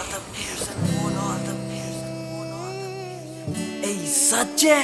all the fears and mourn all the fears and mourn all the fears। ऐ सच है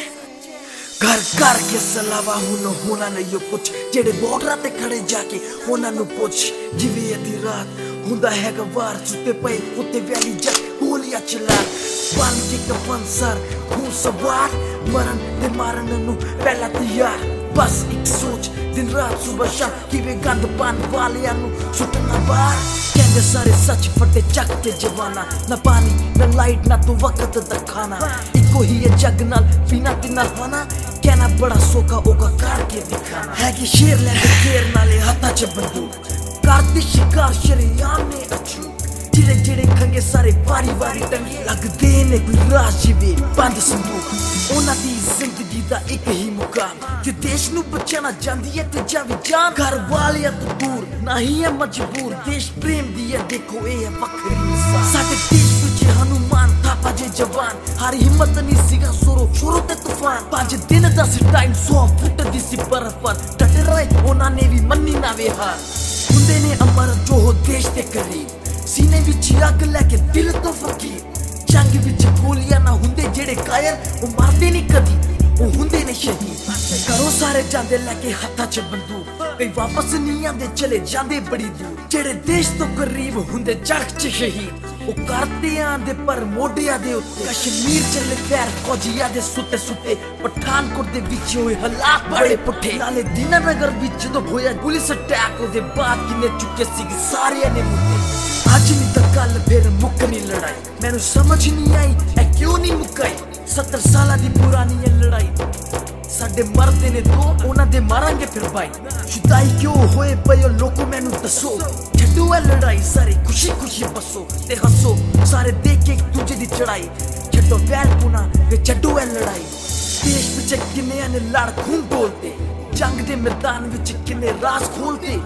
घर घर के सलावा होना नहीं यो कुछ जेड़े बॉर्डर ते खड़े जाके होना नु पुछ जिवे अधी रात हुंदा है गवार सुते पे उत्ते वैली जट गोलियां चला बन के कफन सर खून सवार मरन ते मारन नु पहला तैयार बस एक सोच दिन रात सुबह शाम किवे गंद पान वालियां नु सुटना बाहर कहंदे सारे सच फटे चक ते जवाना ना पानी ना लाइट ना तो वक्त दा खाना इको ही है जग नाल पीना ते नाल खाना कहना बड़ा सोखा ओका करके दिखाना है कि शेर लैंदे घेर नाले हत्था च बंदूक करदी शिकार शरेआम ने अछू जिले जेड़े खंगे सारे वारी वारी टंगे लगदे ने कोई राज जिवे बंद संदूक ओना दी जिंदगी दा एक ही मुकाम जे देश नु बचाना चाहंदी है ते जावी जान घर वालियां तो दूर नहीं है मजबूर देश प्रेम दी है देखो ए है वखरी मिसाल साडे देश विच हनुमान थापा जे जवान हर हिम्मत नहीं सीगा शुरू ते तूफान 5 दिन 10 टाइम 100 फुट दी सी बर्फ पर डटे रहे ओना ने भी मन्नी ना वे हार हुंदे ने अमर जो हो देश दे करीब सीने विच अग लेके दिल तो फकीर जंग विच गोलियां ना हुंदे जेड़े कायर ओ मारदे नहीं कदी ओ हुंदे ने शहीद करो सारे जांदे लेके हत्था च बंदूक कई वापस नहीं आंदे चले जांदे बड़ी दूर जेड़े देश तो करीब हुंदे जग च शहीद ओ करते आंदे पर मोढियां दे उत्ते कश्मीर चले पैर फौजियां दे सुते सुते पठानकोट दे विच होए हालात बड़े पुठे नाले दीनानगर विच जदों होया पुलिस अटैक ओदे बाद किन्ने चुके सी सारे ने मुद्दे आज नहीं तो कल फिर मुकनी लड़ाई मैनू समझ नहीं आई ऐ क्यों नहीं मुकाई 70 साल दी पुरानी है लड़ाई साडे मरदे ने दो ओना दे मारांगे फिर भाई जुदाई क्यों होए पयो लोको मैनू दसो छड्डो है लड़ाई सारे खुशी खुशी बसो ते हंसो सारे देख के एक दूजे दी चढ़ाई छड्डो वैर पुना ते छड्डो है लड़ाई देश विच किन्ने ने लड़ खून डोलते जंग दे मैदान विच किन्ने राज खोलते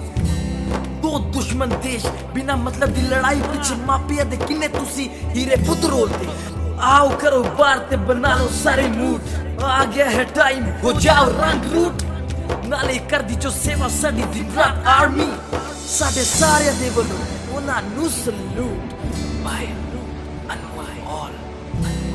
दो दुश्मन देश बिना मतलब दी लड़ाई पिछे मापिया दे किन्ने तुसी हीरे पुत रोलते आओ करो बार ते बना लो सारे मूड आ गया है टाइम हो जाओ रंग रूट नाले कर दी जो सेवा साडी दिन रात आर्मी साडे सारे दे वल्लों ओना नु सलूट बाय अनवाय ऑल